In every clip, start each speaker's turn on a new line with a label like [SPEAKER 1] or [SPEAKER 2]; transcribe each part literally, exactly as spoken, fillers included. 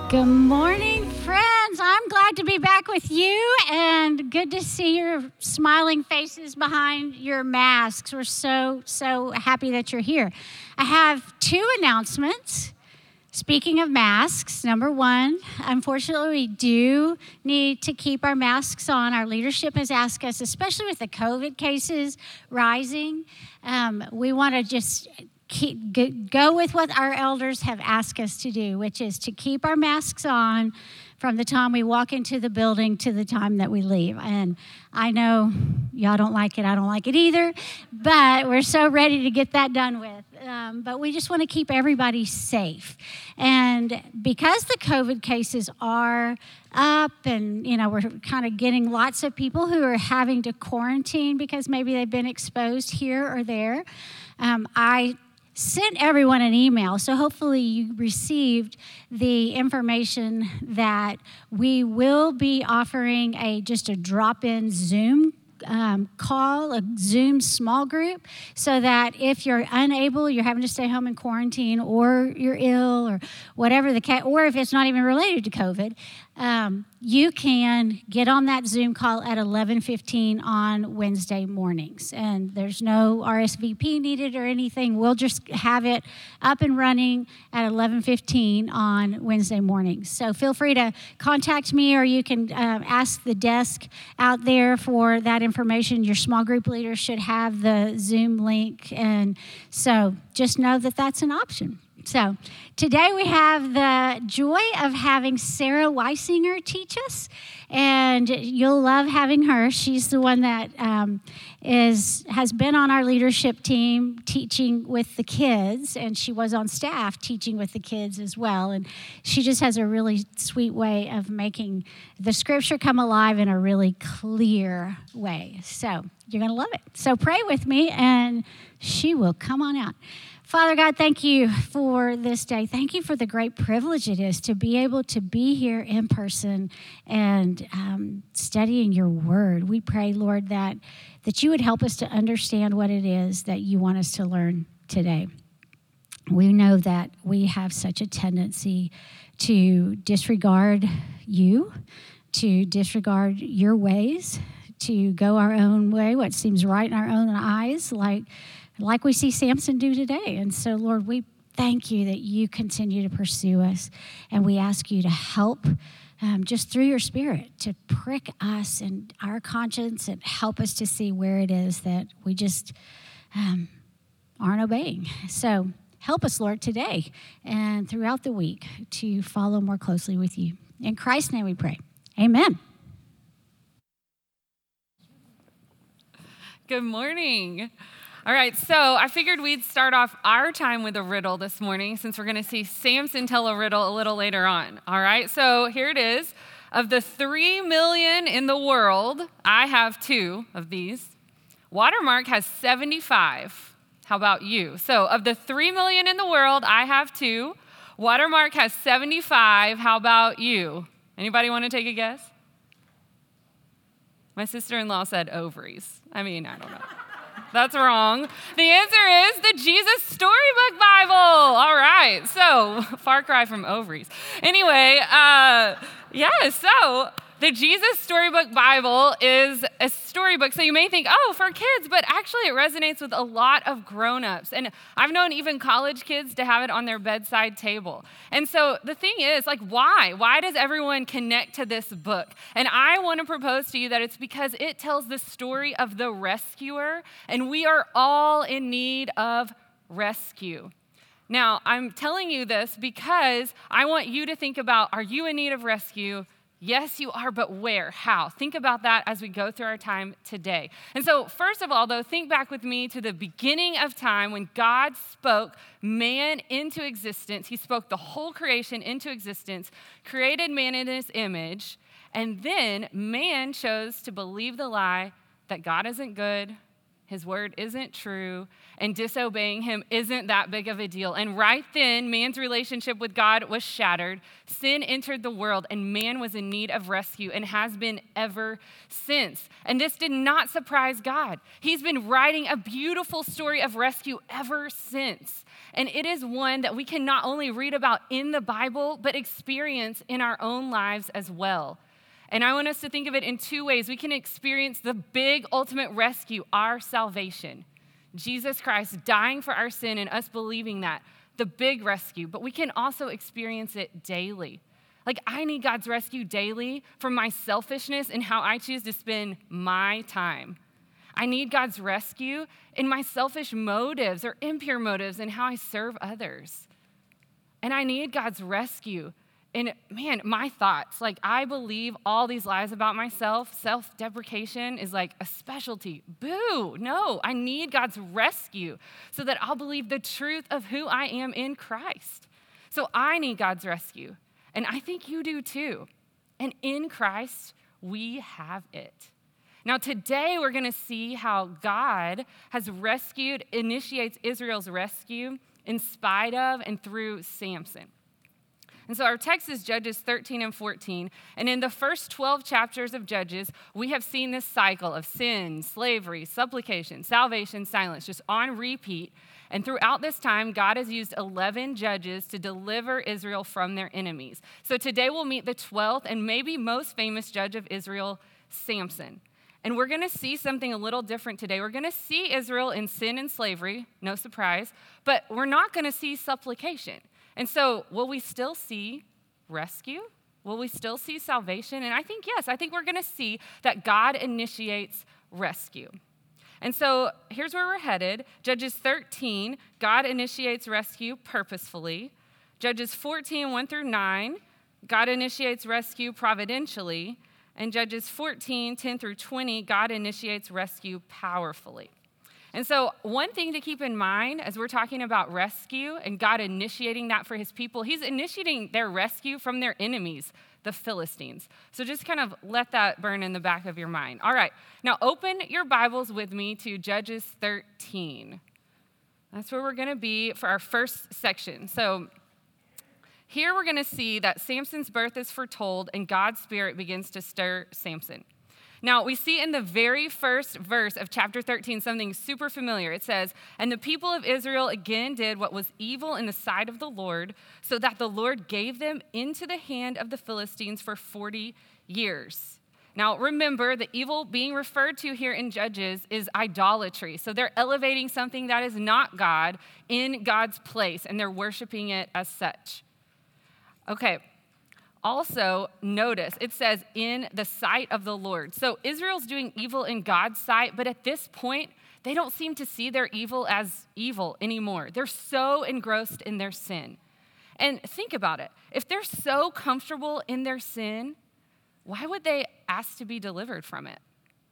[SPEAKER 1] Good morning, friends. I'm glad to be back with you and good to see your smiling faces behind your masks. We're so, so happy that you're here. I have two announcements. Speaking of masks, number one, unfortunately, we do need to keep our masks on. Our leadership has asked us, especially with the COVID cases rising, um, we want to just Keep, go with what our elders have asked us to do, which is to keep our masks on from the time we walk into the building to the time that we leave. And I know y'all don't like it. I don't like it either. But we're so ready to get that done with. Um, but we just want to keep everybody safe. And because the COVID cases are up and, you know, we're kind of getting lots of people who are having to quarantine because maybe they've been exposed here or there, um, I sent everyone an email, so hopefully you received the information that we will be offering a just a drop-in Zoom um, call, a Zoom small group, so that if you're unable, you're having to stay home in quarantine, or you're ill, or whatever the case, or if it's not even related to COVID, um, you can get on that Zoom call at eleven fifteen on Wednesday mornings. And there's no R S V P needed or anything. We'll just have it up and running at eleven fifteen on Wednesday mornings. So feel free to contact me, or you can uh, ask the desk out there for that information. Your small group leader should have the Zoom link. And so just know that that's an option. So today we have the joy of having Sarah Weisinger teach us, and you'll love having her. She's the one that um, is has been on our leadership team teaching with the kids, and she was on staff teaching with the kids as well. And she just has a really sweet way of making the scripture come alive in a really clear way. So you're going to love it. So pray with me, and she will come on out. Father God, thank you for this day. Thank you for the great privilege it is to be able to be here in person and um, studying your word. We pray, Lord, that, that you would help us to understand what it is that you want us to learn today. We know that we have such a tendency to disregard you, to disregard your ways, to go our own way, what seems right in our own eyes, like like we see Samson do today. And so, Lord, we thank you that you continue to pursue us, and we ask you to help um, just through your Spirit to prick us and our conscience and help us to see where it is that we just um, aren't obeying. So help us, Lord, today and throughout the week to follow more closely with you. In Christ's name we pray. Amen.
[SPEAKER 2] Good morning. All right, so I figured we'd start off our time with a riddle this morning, since we're going to see Samson tell a riddle a little later on. All right, so here it is. Of the three million in the world, I have two of these. Watermark has seventy-five. How about you? So of the three million in the world, I have two. Watermark has seventy-five. How about you? Anybody want to take a guess? My sister-in-law said ovaries. I mean, I don't know. That's wrong. The answer is the Jesus Storybook Bible. All right. So, far cry from ovaries. Anyway, uh, yeah, so the Jesus Storybook Bible is a storybook. So you may think, oh, for kids, but actually it resonates with a lot of grown-ups. And I've known even college kids to have it on their bedside table. And so the thing is, like, why? Why does everyone connect to this book? And I want to propose to you that it's because it tells the story of the rescuer, and we are all in need of rescue. Now, I'm telling you this because I want you to think about, are you in need of rescue? Yes, you are, but where? How? Think about that as we go through our time today. And so, first of all, though, think back with me to the beginning of time when God spoke man into existence. He spoke the whole creation into existence, created man in his image, and then man chose to believe the lie that God isn't good, His word isn't true, and disobeying him isn't that big of a deal. And right then, man's relationship with God was shattered. Sin entered the world, and man was in need of rescue and has been ever since. And this did not surprise God. He's been writing a beautiful story of rescue ever since. And it is one that we can not only read about in the Bible, but experience in our own lives as well. And I want us to think of it in two ways. We can experience the big ultimate rescue, our salvation. Jesus Christ dying for our sin and us believing that, the big rescue. But we can also experience it daily. Like, I need God's rescue daily from my selfishness and how I choose to spend my time. I need God's rescue in my selfish motives or impure motives and how I serve others. And I need God's rescue And man, my thoughts, like I believe all these lies about myself. Self-deprecation is like a specialty. Boo, no, I need God's rescue so that I'll believe the truth of who I am in Christ. So I need God's rescue, and I think you do too. And in Christ, we have it. Now today we're gonna see how God has rescued, initiates Israel's rescue in spite of and through Samson. And so our text is Judges thirteen and fourteen. And in the first twelve chapters of Judges, we have seen this cycle of sin, slavery, supplication, salvation, silence, just on repeat. And throughout this time, God has used eleven judges to deliver Israel from their enemies. So today we'll meet the twelfth and maybe most famous judge of Israel, Samson. And we're going to see something a little different today. We're going to see Israel in sin and slavery, no surprise, but we're not going to see supplication. And so will we still see rescue? Will we still see salvation? And I think yes, I think we're going to see that God initiates rescue. And so here's where we're headed. Judges thirteen, God initiates rescue purposefully. Judges fourteen, one through nine, God initiates rescue providentially. And Judges fourteen, ten through twenty, God initiates rescue powerfully. And so one thing to keep in mind as we're talking about rescue and God initiating that for his people, he's initiating their rescue from their enemies, the Philistines. So just kind of let that burn in the back of your mind. All right, now open your Bibles with me to Judges thirteen. That's where we're going to be for our first section. So here we're going to see that Samson's birth is foretold and God's Spirit begins to stir Samson. Now, we see in the very first verse of chapter thirteen something super familiar. It says, "And the people of Israel again did what was evil in the sight of the Lord, so that the Lord gave them into the hand of the Philistines for forty years. Now, remember, the evil being referred to here in Judges is idolatry. So they're elevating something that is not God in God's place, and they're worshiping it as such. Okay. Also, notice, it says, in the sight of the Lord. So Israel's doing evil in God's sight, but at this point, they don't seem to see their evil as evil anymore. They're so engrossed in their sin. And think about it. If they're so comfortable in their sin, why would they ask to be delivered from it?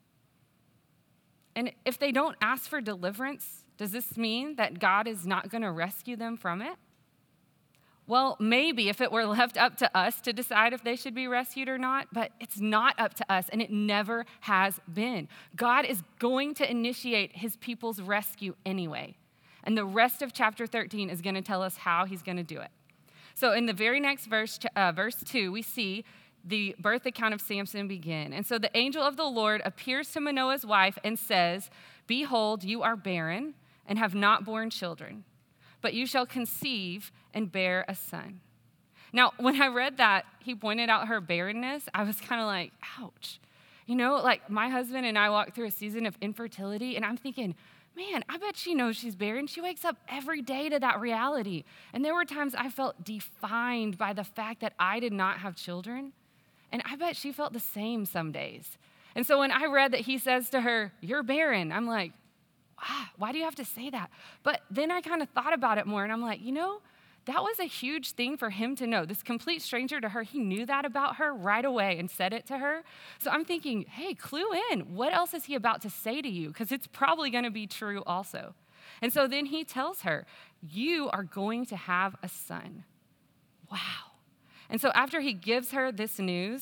[SPEAKER 2] And if they don't ask for deliverance, does this mean that God is not going to rescue them from it? Well, maybe if it were left up to us to decide if they should be rescued or not, but it's not up to us, and it never has been. God is going to initiate his people's rescue anyway. And the rest of chapter thirteen is going to tell us how he's going to do it. So in the very next verse, uh, verse two, we see the birth account of Samson begin. And so the angel of the Lord appears to Manoah's wife and says, "Behold, you are barren and have not borne children, but you shall conceive and bear a son." Now, when I read that, he pointed out her barrenness, I was kind of like, ouch. You know, like my husband and I walked through a season of infertility, and I'm thinking, man, I bet she knows she's barren. She wakes up every day to that reality. And there were times I felt defined by the fact that I did not have children, and I bet she felt the same some days. And so when I read that he says to her, "You're barren," I'm like, ah, why do you have to say that? But then I kind of thought about it more, and I'm like, you know, that was a huge thing for him to know. This complete stranger to her, he knew that about her right away and said it to her. So I'm thinking, hey, clue in. What else is he about to say to you? Because it's probably going to be true also. And so then he tells her, you are going to have a son. Wow. And so after he gives her this news,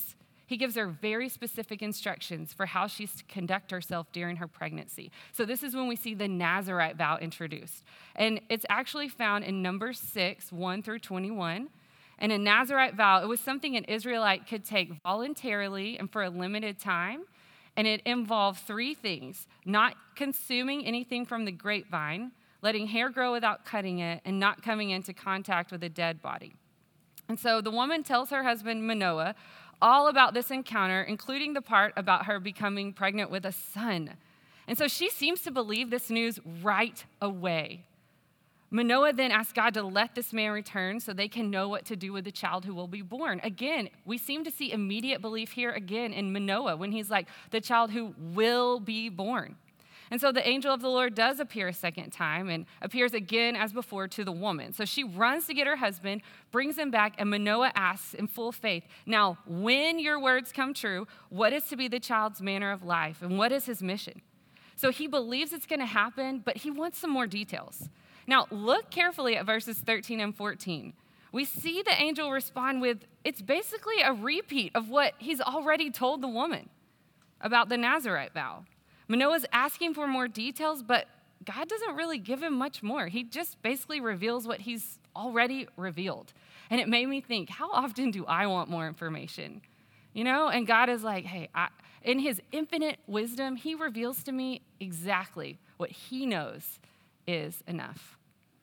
[SPEAKER 2] he gives her very specific instructions for how she's to conduct herself during her pregnancy. So this is when we see the Nazirite vow introduced. And it's actually found in Numbers six, one through twenty-one. And a Nazirite vow, it was something an Israelite could take voluntarily and for a limited time. And it involved three things: not consuming anything from the grapevine, letting hair grow without cutting it, and not coming into contact with a dead body. And so the woman tells her husband, Manoah, all about this encounter, including the part about her becoming pregnant with a son. And so she seems to believe this news right away. Manoah then asks God to let this man return so they can know what to do with the child who will be born. Again, we seem to see immediate belief here again in Manoah when he's like, the child who will be born. And so the angel of the Lord does appear a second time and appears again as before to the woman. So she runs to get her husband, brings him back, and Manoah asks in full faith, now, when your words come true, what is to be the child's manner of life and what is his mission? So he believes it's going to happen, but he wants some more details. Now, look carefully at verses thirteen and fourteen. We see the angel respond with, it's basically a repeat of what he's already told the woman about the Nazirite vow. Manoah's asking for more details, but God doesn't really give him much more. He just basically reveals what he's already revealed. And it made me think, how often do I want more information? You know, and God is like, hey, I, in his infinite wisdom, he reveals to me exactly what he knows is enough.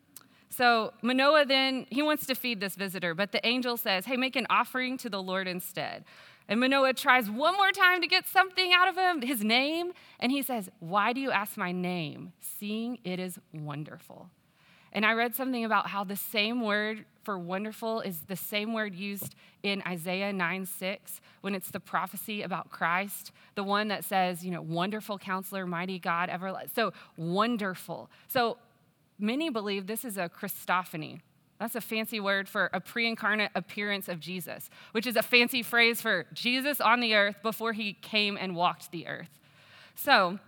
[SPEAKER 2] So Manoah then, he wants to feed this visitor, but the angel says, hey, make an offering to the Lord instead. And Manoah tries one more time to get something out of him, his name, and he says, why do you ask my name, seeing it is wonderful? And I read something about how the same word for wonderful is the same word used in Isaiah nine six, when it's the prophecy about Christ, the one that says, you know, wonderful counselor, mighty God, everlasting. So wonderful. So many believe this is a Christophany. That's a fancy word for a pre-incarnate appearance of Jesus, which is a fancy phrase for Jesus on the earth before he came and walked the earth. So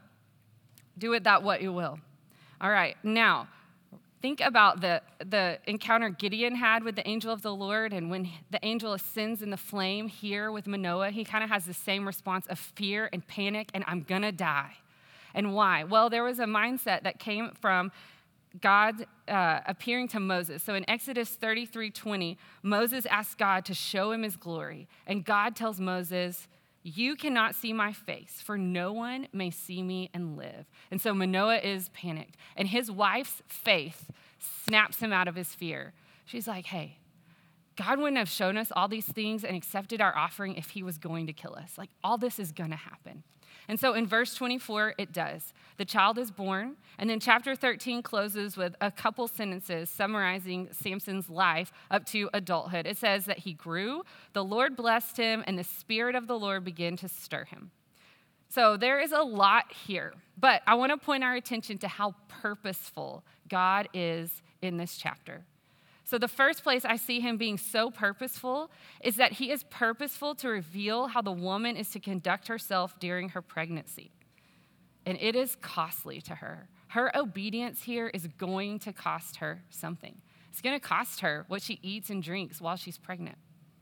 [SPEAKER 2] do with that what you will. All right, now, think about the, the encounter Gideon had with the angel of the Lord, and when the angel ascends in the flame here with Manoah, he kind of has the same response of fear and panic, and I'm gonna die. And why? Well, there was a mindset that came from God uh, appearing to Moses. So in Exodus thirty-three twenty, Moses asks God to show him his glory, and God tells Moses, you cannot see my face, for no one may see me and live. And so Manoah is panicked, and his wife's faith snaps him out of his fear. She's like, hey, God wouldn't have shown us all these things and accepted our offering if he was going to kill us. Like, all this is going to happen. And so in verse twenty-four, it does. The child is born, and then chapter thirteen closes with a couple sentences summarizing Samson's life up to adulthood. It says that he grew, the Lord blessed him, and the Spirit of the Lord began to stir him. So there is a lot here, but I want to point our attention to how purposeful God is in this chapter. So the first place I see him being so purposeful is that he is purposeful to reveal how the woman is to conduct herself during her pregnancy. And it is costly to her. Her obedience here is going to cost her something. It's going to cost her what she eats and drinks while she's pregnant.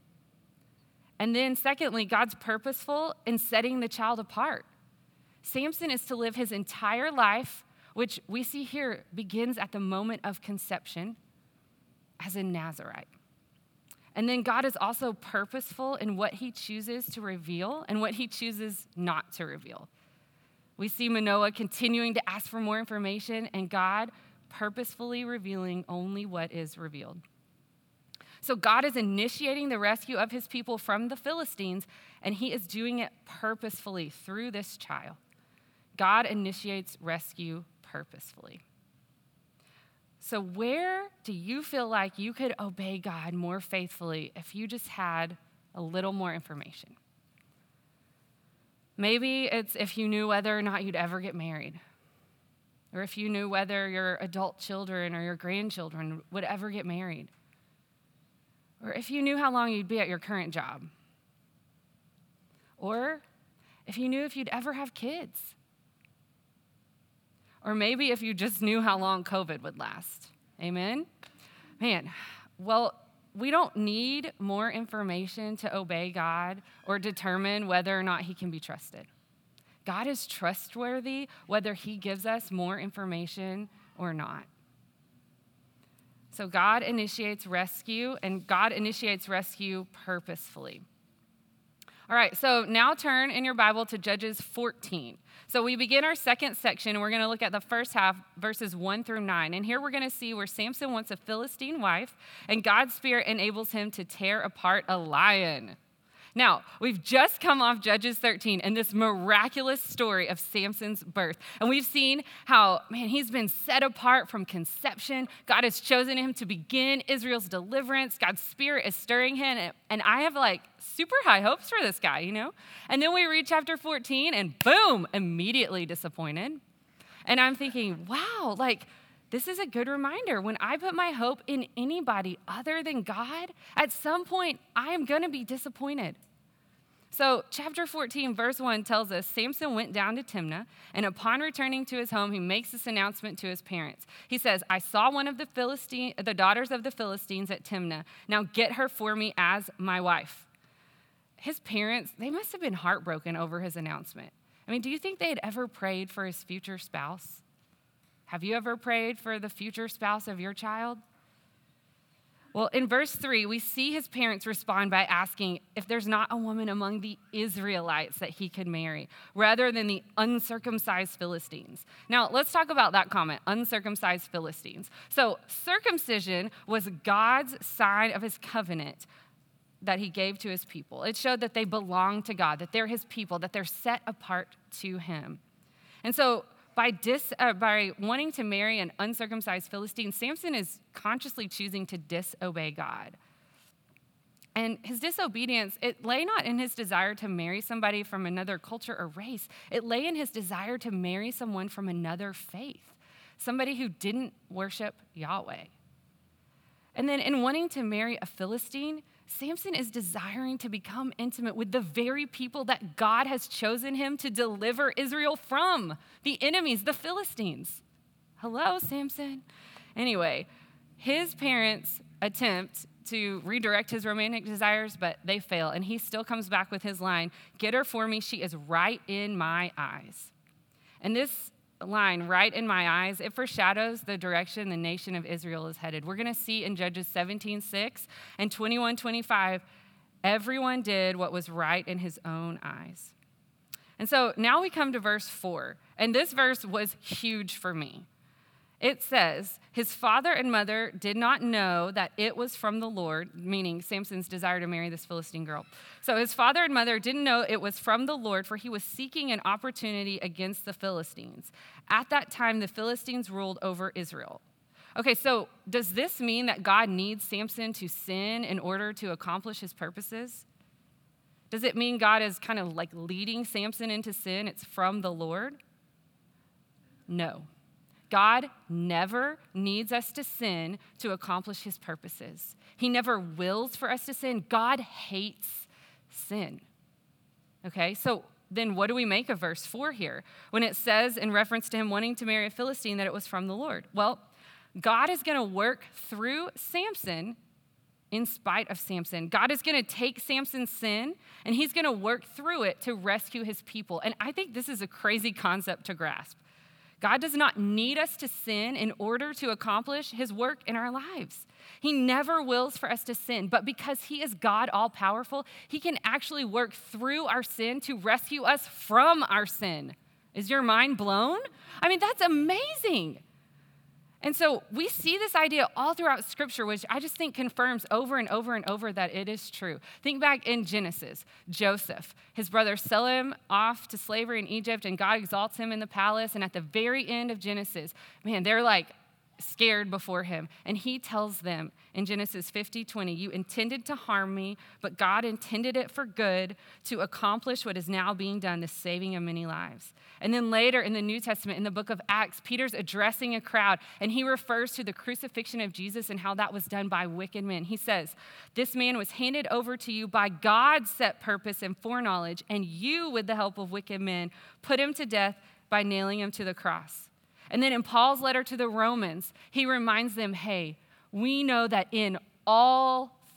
[SPEAKER 2] And then secondly, God's purposeful in setting the child apart. Samson is to live his entire life, which we see here begins at the moment of conception, as a Nazirite. And then God is also purposeful in what he chooses to reveal and what he chooses not to reveal. We see Manoah continuing to ask for more information, and God purposefully revealing only what is revealed. So God is initiating the rescue of his people from the Philistines, and he is doing it purposefully through this child. God initiates rescue purposefully. So where do you feel like you could obey God more faithfully if you just had a little more information? Maybe it's if you knew whether or not you'd ever get married, or if you knew whether your adult children or your grandchildren would ever get married, or if you knew how long you'd be at your current job, or if you knew if you'd ever have kids. Or maybe if you just knew how long COVID would last. Amen? Man, well, we don't need more information to obey God or determine whether or not he can be trusted. God is trustworthy whether he gives us more information or not. So God initiates rescue, and God initiates rescue purposefully. All right, so now turn in your Bible to Judges fourteen. So we begin our second section, and we're going to look at the first half, verses one through nine. And here we're going to see where Samson wants a Philistine wife, and God's Spirit enables him to tear apart a lion. Now, we've just come off Judges thirteen and this miraculous story of Samson's birth. And we've seen how, man, he's been set apart from conception. God has chosen him to begin Israel's deliverance. God's Spirit is stirring him. And I have like super high hopes for this guy, you know? And then we read chapter fourteen and boom, immediately disappointed. And I'm thinking, wow, like, this is a good reminder. When I put my hope in anybody other than God, at some point, I am going to be disappointed. So chapter fourteen, verse one tells us, Samson went down to Timnah, and upon returning to his home, he makes this announcement to his parents. He says, I saw one of the Philistine, the daughters of the Philistines at Timnah. Now get her for me as my wife. His parents, they must have been heartbroken over his announcement. I mean, do you think they had ever prayed for his future spouse? Have you ever prayed for the future spouse of your child? Well, in verse three, we see his parents respond by asking if there's not a woman among the Israelites that he could marry, rather than the uncircumcised Philistines. Now, let's talk about that comment, uncircumcised Philistines. So, circumcision was God's sign of his covenant that he gave to his people. It showed that they belong to God, that they're his people, that they're set apart to him. And so, By, dis, uh, by wanting to marry an uncircumcised Philistine, Samson is consciously choosing to disobey God. And his disobedience, it lay not in his desire to marry somebody from another culture or race. It lay in his desire to marry someone from another faith, somebody who didn't worship Yahweh. And then in wanting to marry a Philistine, Samson is desiring to become intimate with the very people that God has chosen him to deliver Israel from, the enemies, the Philistines. Hello, Samson. Anyway, his parents attempt to redirect his romantic desires, but they fail, and he still comes back with his line, get her for me, she is right in my eyes. And this line, right in my eyes, it foreshadows the direction the nation of Israel is headed. We're going to see in Judges seventeen six and twenty-one twenty-five, everyone did what was right in his own eyes. And so now we come to verse four, and this verse was huge for me. It says, his father and mother did not know that it was from the Lord, meaning Samson's desire to marry this Philistine girl. So his father and mother didn't know it was from the Lord, for he was seeking an opportunity against the Philistines. At that time, the Philistines ruled over Israel. Okay, so does this mean that God needs Samson to sin in order to accomplish his purposes? Does it mean God is kind of like leading Samson into sin? It's from the Lord? No. God never needs us to sin to accomplish his purposes. He never wills for us to sin. God hates sin. Okay, so then what do we make of verse four here when it says in reference to him wanting to marry a Philistine that it was from the Lord? Well, God is going to work through Samson in spite of Samson. God is going to take Samson's sin and he's going to work through it to rescue his people. And I think this is a crazy concept to grasp. God does not need us to sin in order to accomplish his work in our lives. He never wills for us to sin, but because he is God all-powerful, he can actually work through our sin to rescue us from our sin. Is your mind blown? I mean, that's amazing. And so we see this idea all throughout Scripture, which I just think confirms over and over and over that it is true. Think back in Genesis, Joseph. His brothers sell him off to slavery in Egypt, and God exalts him in the palace. And at the very end of Genesis, man, they're like scared before him. And he tells them in Genesis fifty twenty, you intended to harm me, but God intended it for good to accomplish what is now being done, the saving of many lives. And then later in the New Testament, in the book of Acts, Peter's addressing a crowd, and he refers to the crucifixion of Jesus and how that was done by wicked men. He says, this man was handed over to you by God's set purpose and foreknowledge, and you, with the help of wicked men, put him to death by nailing him to the cross. And then in Paul's letter to the Romans, he reminds them, hey, we know that in all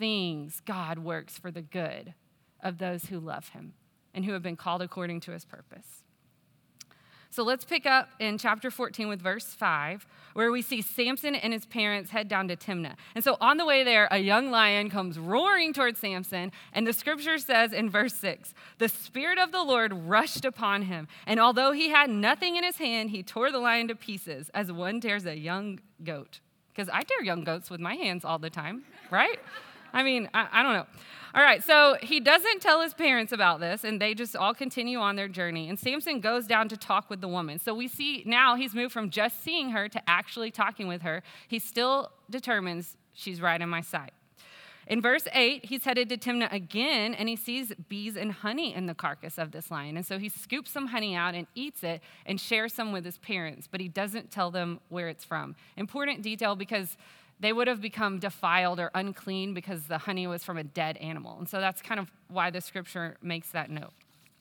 [SPEAKER 2] things God works for the good of those who love him and who have been called according to his purpose. So let's pick up in chapter fourteen with verse five, where we see Samson and his parents head down to Timnah. And so on the way there, a young lion comes roaring towards Samson, and the scripture says in verse six, the Spirit of the Lord rushed upon him, and although he had nothing in his hand, he tore the lion to pieces as one tears a young goat. Because I tear young goats with my hands all the time, right? I mean, I, I don't know. All right, so he doesn't tell his parents about this, and they just all continue on their journey. And Samson goes down to talk with the woman. So we see now he's moved from just seeing her to actually talking with her. He still determines she's right in my sight. In verse eight, he's headed to Timnah again, and he sees bees and honey in the carcass of this lion. And so he scoops some honey out and eats it and shares some with his parents, but he doesn't tell them where it's from. Important detail, because they would have become defiled or unclean because the honey was from a dead animal. And so that's kind of why the scripture makes that note.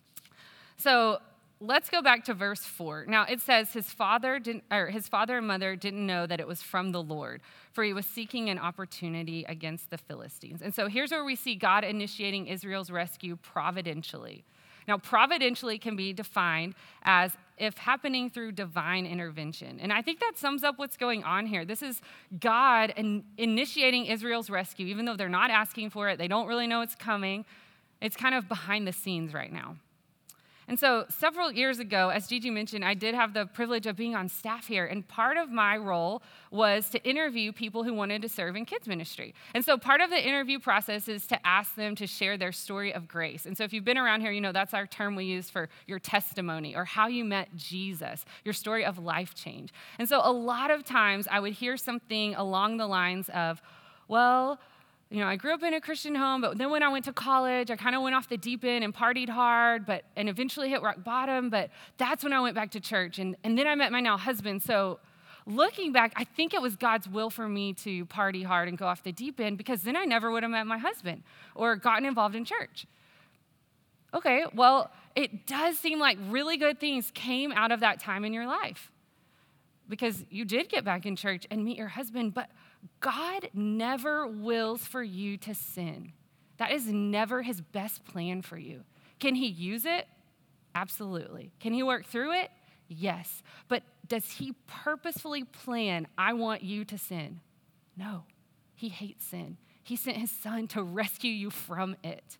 [SPEAKER 2] So let's go back to verse four. Now it says his father didn't, or his father and mother didn't know that it was from the Lord, for he was seeking an opportunity against the Philistines. And so here's where we see God initiating Israel's rescue providentially. Now, providentially can be defined as if happening through divine intervention. And I think that sums up what's going on here. This is God in initiating Israel's rescue, even though they're not asking for it. They don't really know it's coming. It's kind of behind the scenes right now. And so several years ago, as Gigi mentioned, I did have the privilege of being on staff here. And part of my role was to interview people who wanted to serve in kids ministry. And so part of the interview process is to ask them to share their story of grace. And so if you've been around here, you know that's our term we use for your testimony or how you met Jesus, your story of life change. And so a lot of times I would hear something along the lines of, well, you know, I grew up in a Christian home, but then when I went to college, I kind of went off the deep end and partied hard, but and eventually hit rock bottom, but that's when I went back to church. And, and then I met my now husband. So looking back, I think it was God's will for me to party hard and go off the deep end, because then I never would have met my husband or gotten involved in church. Okay, well, it does seem like really good things came out of that time in your life, because you did get back in church and meet your husband, but God never wills for you to sin. That is never his best plan for you. Can he use it? Absolutely. Can he work through it? Yes. But does he purposefully plan, I want you to sin? No. He hates sin. He sent his son to rescue you from it.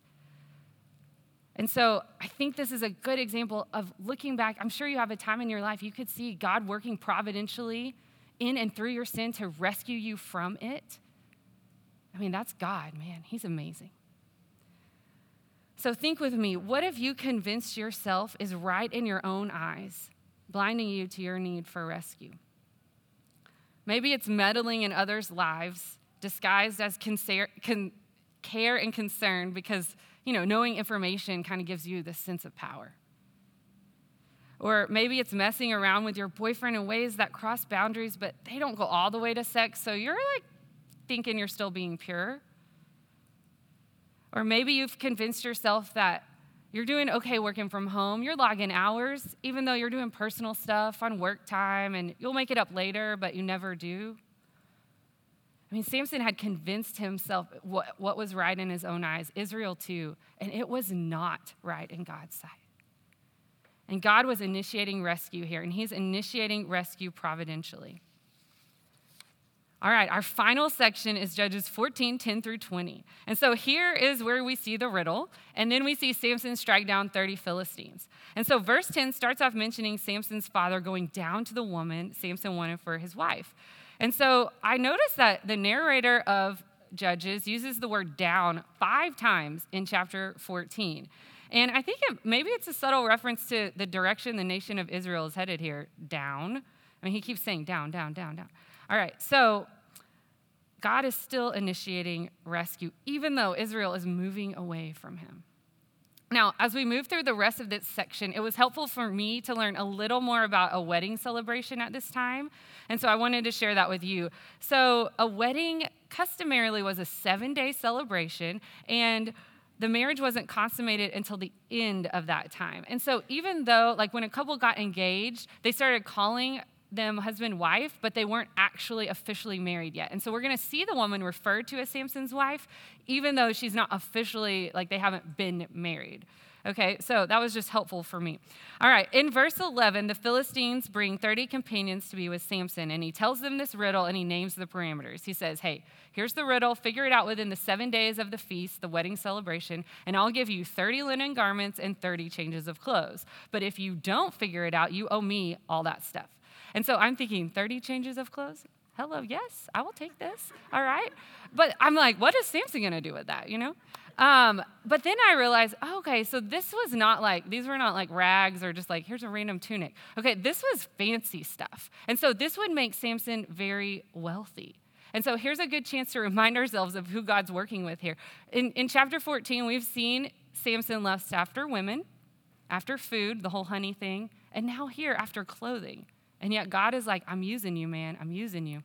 [SPEAKER 2] And so I think this is a good example of looking back. I'm sure you have a time in your life you could see God working providentially in and through your sin to rescue you from it. I mean, that's God, man. He's amazing. So think with me, what if you convinced yourself is right in your own eyes, blinding you to your need for rescue? Maybe it's meddling in others' lives, disguised as conser- con- care and concern, because, you know, knowing information kind of gives you this sense of power. Or maybe it's messing around with your boyfriend in ways that cross boundaries, but they don't go all the way to sex, so you're like thinking you're still being pure. Or maybe you've convinced yourself that you're doing okay working from home. You're logging hours, even though you're doing personal stuff on work time, and you'll make it up later, but you never do. I mean, Samson had convinced himself what, what was right in his own eyes, Israel too, and it was not right in God's sight. And God was initiating rescue here, and he's initiating rescue providentially. All right, our final section is Judges fourteen, ten through twenty. And so here is where we see the riddle, and then we see Samson strike down thirty Philistines. And so verse ten starts off mentioning Samson's father going down to the woman Samson wanted for his wife. And so I noticed that the narrator of Judges uses the word down five times in chapter fourteen. And I think it, maybe it's a subtle reference to the direction the nation of Israel is headed here, down. I mean, he keeps saying down, down, down, down. All right, so God is still initiating rescue, even though Israel is moving away from him. Now, as we move through the rest of this section, it was helpful for me to learn a little more about a wedding celebration at this time. And so I wanted to share that with you. So a wedding customarily was a seven-day celebration, and the marriage wasn't consummated until the end of that time. And so even though, like when a couple got engaged, they started calling them husband and wife, but they weren't actually officially married yet. And so we're going to see the woman referred to as Samson's wife, even though she's not officially, like they haven't been married. Okay, so that was just helpful for me. All right, in verse eleven, the Philistines bring thirty companions to be with Samson, and he tells them this riddle, and he names the parameters. He says, hey, here's the riddle. Figure it out within the seven days of the feast, the wedding celebration, and I'll give you thirty linen garments and thirty changes of clothes. But if you don't figure it out, you owe me all that stuff. And so I'm thinking, thirty changes of clothes? Hello, yes, I will take this, all right? But I'm like, what is Samson going to do with that, you know? Um, but then I realized, oh, okay, so this was not like, these were not like rags or just like, here's a random tunic. Okay, this was fancy stuff. And so this would make Samson very wealthy. And so here's a good chance to remind ourselves of who God's working with here. In, in chapter fourteen, we've seen Samson lust after women, after food, the whole honey thing, and now here after clothing. And yet God is like, I'm using you, man, I'm using you.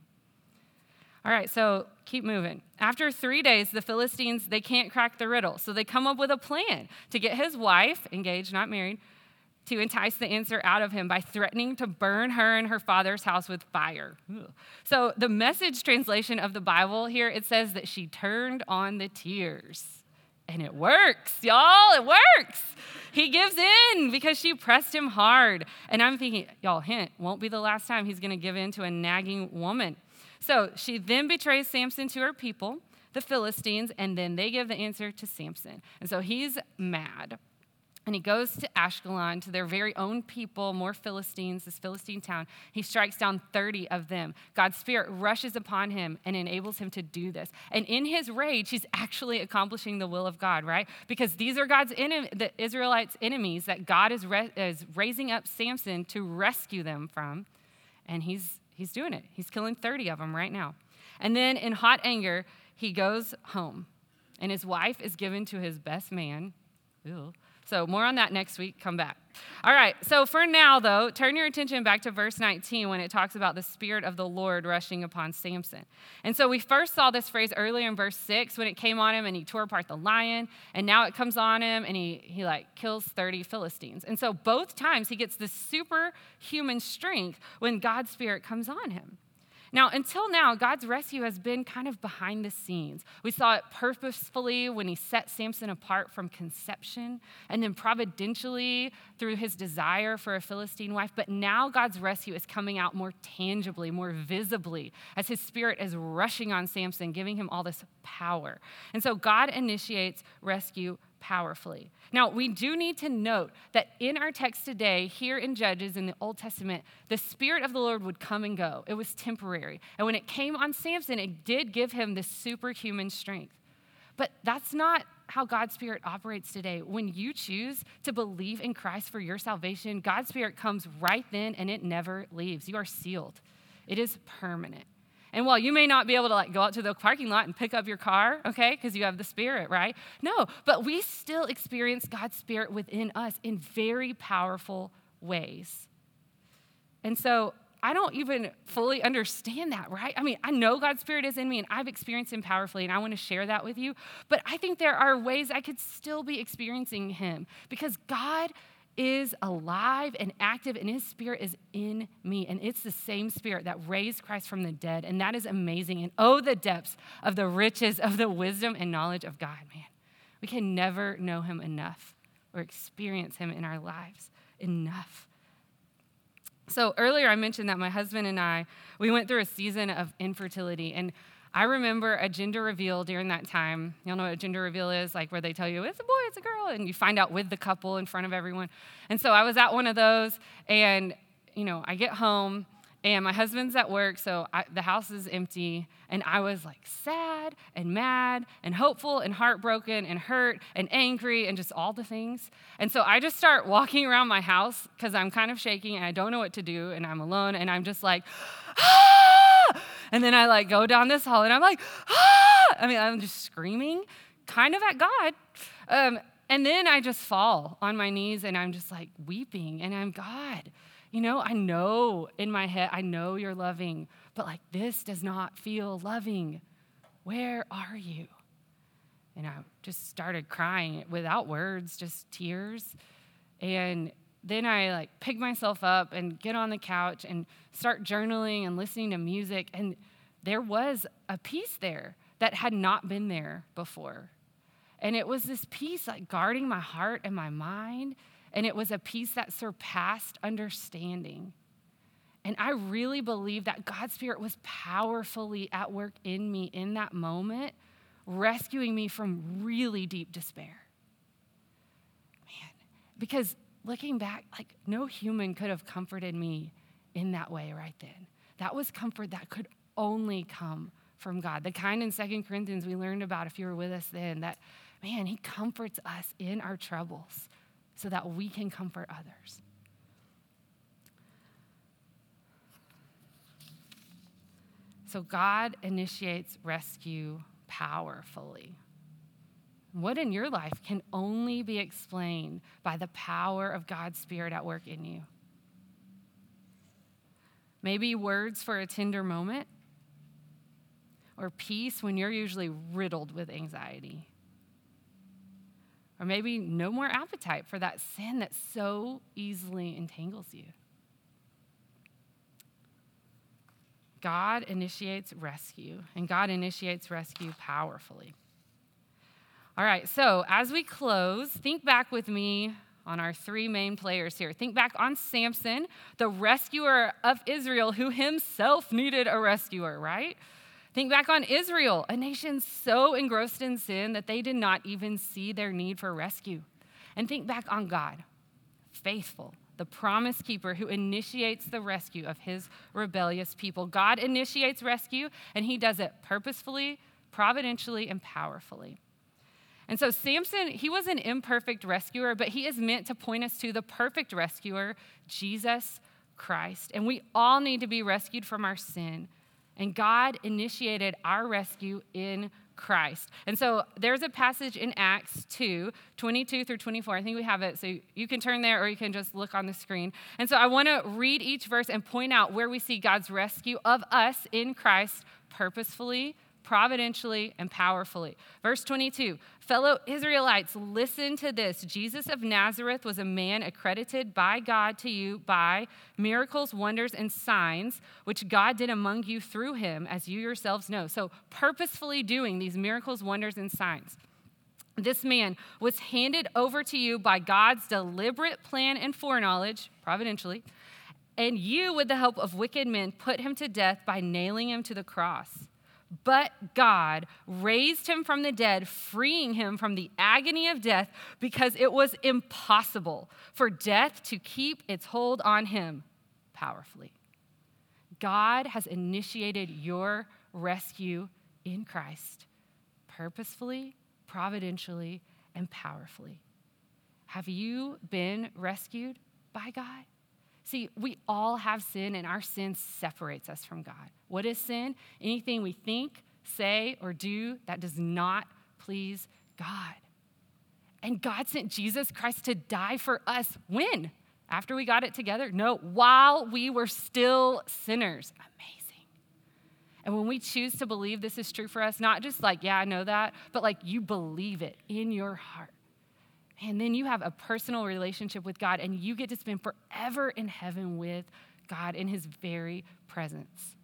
[SPEAKER 2] All right, so keep moving. After three days, the Philistines, they can't crack the riddle. So they come up with a plan to get his wife, engaged, not married, to entice the answer out of him by threatening to burn her and her father's house with fire. Ugh. So the Message translation of the Bible here, it says that she turned on the tears. And it works, y'all, it works. He gives in because she pressed him hard. And I'm thinking, y'all, hint, won't be the last time he's gonna give in to a nagging woman. So she then betrays Samson to her people, the Philistines, and then they give the answer to Samson. And so he's mad. And he goes to Ashkelon, to their very own people, more Philistines, this Philistine town. He strikes down thirty of them. God's Spirit rushes upon him and enables him to do this. And in his rage, he's actually accomplishing the will of God, right? Because these are God's enemy, the Israelites' enemies that God is, re- is raising up Samson to rescue them from. And he's he's doing it. He's killing thirty of them right now. And then in hot anger, he goes home. And his wife is given to his best man. Ew. So more on that next week. Come back. All right. So for now, though, turn your attention back to verse nineteen when it talks about the Spirit of the Lord rushing upon Samson. And so we first saw this phrase earlier in verse six when it came on him and he tore apart the lion. And now it comes on him and he, he like kills thirty Philistines. And so both times he gets this superhuman strength when God's Spirit comes on him. Now, until now, God's rescue has been kind of behind the scenes. We saw it purposefully when he set Samson apart from conception, and then providentially through his desire for a Philistine wife. But now God's rescue is coming out more tangibly, more visibly, as his Spirit is rushing on Samson, giving him all this power. And so God initiates rescue powerfully. Now, we do need to note that in our text today, here in Judges in the Old Testament, the Spirit of the Lord would come and go. It was temporary. And when it came on Samson, it did give him this superhuman strength. But that's not how God's Spirit operates today. When you choose to believe in Christ for your salvation, God's Spirit comes right then and it never leaves. You are sealed. It is permanent. And while you may not be able to like go out to the parking lot and pick up your car, okay, because you have the Spirit, right? No, but we still experience God's Spirit within us in very powerful ways. And so I don't even fully understand that, right? I mean, I know God's Spirit is in me and I've experienced him powerfully and I want to share that with you. But I think there are ways I could still be experiencing him because God is alive and active and his Spirit is in me. And it's the same Spirit that raised Christ from the dead. And that is amazing. And oh, the depths of the riches of the wisdom and knowledge of God, man. We can never know him enough or experience him in our lives enough. So earlier I mentioned that my husband and I, we went through a season of infertility. And I remember a gender reveal during that time. Y'all know what a gender reveal is? Like where they tell you, it's a boy, it's a girl, and you find out with the couple in front of everyone. And so I was at one of those, and, you know, I get home, and my husband's at work, so I, the house is empty, and I was like sad and mad and hopeful and heartbroken and hurt and angry and just all the things. And so I just start walking around my house because I'm kind of shaking and I don't know what to do, and I'm alone, and I'm just like, ah! And then I like go down this hall and I'm like, ah! I mean, I'm just screaming kind of at God. Um, and then I just fall on my knees and I'm just like weeping and I'm God. You know, I know in my head, I know you're loving, but like this does not feel loving. Where are you? And I just started crying without words, just tears. And then I like pick myself up and get on the couch and start journaling and listening to music. And there was a peace there that had not been there before. And it was this peace like guarding my heart and my mind. And it was a peace that surpassed understanding. And I really believe that God's Spirit was powerfully at work in me in that moment, rescuing me from really deep despair. Man, because looking back, like no human could have comforted me in that way right then. That was comfort that could only come from God. The kind in Second Corinthians we learned about, if you were with us then, that, man, he comforts us in our troubles so that we can comfort others. So God initiates rescue powerfully. What in your life can only be explained by the power of God's Spirit at work in you? Maybe words for a tender moment, or peace when you're usually riddled with anxiety. Or maybe no more appetite for that sin that so easily entangles you. God initiates rescue, and God initiates rescue powerfully. All right, so as we close, think back with me on our three main players here. Think back on Samson, the rescuer of Israel, who himself needed a rescuer, right? Think back on Israel, a nation so engrossed in sin that they did not even see their need for rescue. And think back on God, faithful, the promise keeper who initiates the rescue of his rebellious people. God initiates rescue, and he does it purposefully, providentially, and powerfully. And so Samson, he was an imperfect rescuer, but he is meant to point us to the perfect rescuer, Jesus Christ. And we all need to be rescued from our sin. And God initiated our rescue in Christ. And so there's a passage in Acts two, twenty-two through twenty-four. I think we have it, so you can turn there or you can just look on the screen. And so I want to read each verse and point out where we see God's rescue of us in Christ purposefully, providentially, and powerfully. Verse twenty-two, fellow Israelites, listen to this. Jesus of Nazareth was a man accredited by God to you by miracles, wonders, and signs, which God did among you through him, as you yourselves know. So purposefully doing these miracles, wonders, and signs. This man was handed over to you by God's deliberate plan and foreknowledge, providentially, and you, with the help of wicked men, put him to death by nailing him to the cross. But God raised him from the dead, freeing him from the agony of death, because it was impossible for death to keep its hold on him powerfully. God has initiated your rescue in Christ purposefully, providentially, and powerfully. Have you been rescued by God? See, we all have sin, and our sin separates us from God. What is sin? Anything we think, say, or do that does not please God. And God sent Jesus Christ to die for us. When? After we got it together? No, while we were still sinners. Amazing. And when we choose to believe this is true for us, not just like, yeah, I know that, but like you believe it in your heart. And then you have a personal relationship with God, and you get to spend forever in heaven with God in his very presence.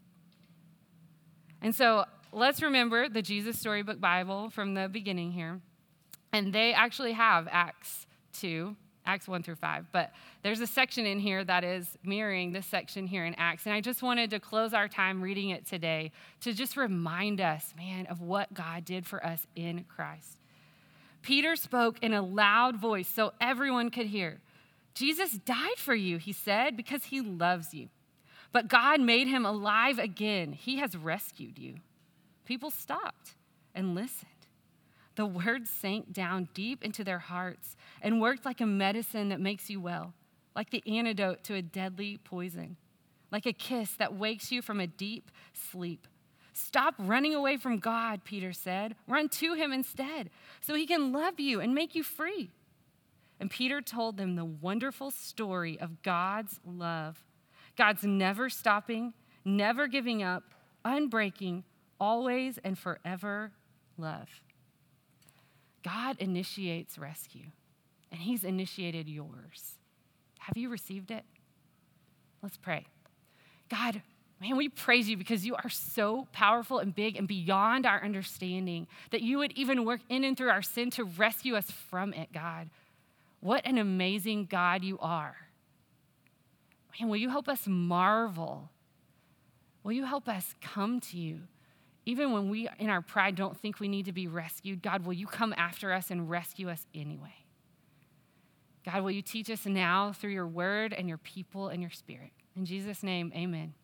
[SPEAKER 2] And so let's remember the Jesus Storybook Bible from the beginning here. And they actually have Acts two, Acts one through five. But there's a section in here that is mirroring this section here in Acts. And I just wanted to close our time reading it today to just remind us, man, of what God did for us in Christ. Peter spoke in a loud voice so everyone could hear. Jesus died for you, he said, because he loves you. But God made him alive again. He has rescued you. People stopped and listened. The words sank down deep into their hearts and worked like a medicine that makes you well, like the antidote to a deadly poison, like a kiss that wakes you from a deep sleep. Stop running away from God, Peter said. Run to him instead, so he can love you and make you free. And Peter told them the wonderful story of God's love. God's never stopping, never giving up, unbreaking, always and forever love. God initiates rescue, and he's initiated yours. Have you received it? Let's pray. God, man, we praise you because you are so powerful and big and beyond our understanding, that you would even work in and through our sin to rescue us from it, God. What an amazing God you are. Man, will you help us marvel? Will you help us come to you? Even when we, in our pride, don't think we need to be rescued, God, will you come after us and rescue us anyway? God, will you teach us now through your word and your people and your spirit? In Jesus' name, amen.